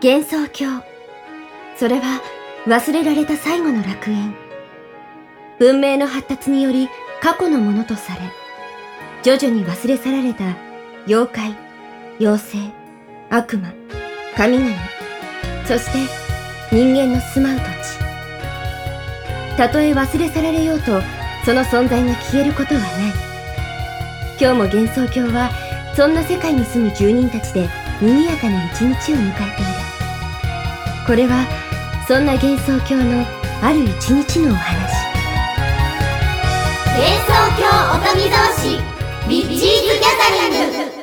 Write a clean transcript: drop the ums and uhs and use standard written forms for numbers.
幻想郷。それは忘れられた最後の楽園。文明の発達により過去のものとされ、徐々に忘れ去られた妖怪、妖精、悪魔、神々、そして人間の住まう土地。たとえ忘れ去られようと、その存在が消えることはない。今日も幻想郷はそんな世界に住む住人たちで賑やかな一日を迎えている。これはそんな幻想郷のある一日のお話。 幻想郷おかみ同士ウィッチーズギャザリング。